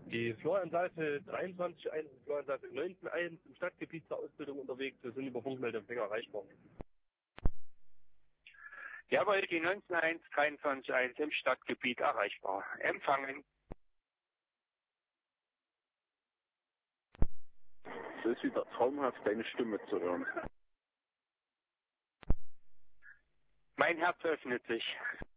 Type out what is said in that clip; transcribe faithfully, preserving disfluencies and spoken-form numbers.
Die Florian-Seite dreiundzwanzig eins und Florian-Seite neunzehn eins im Stadtgebiet zur Ausbildung unterwegs. Wir sind über Funkmeldeempfänger erreichbar. Jawohl, die neunzehn eins, dreiundzwanzig eins im Stadtgebiet erreichbar. Empfangen. Es ist wieder traumhaft, deine Stimme zu hören. Mein Herz öffnet sich.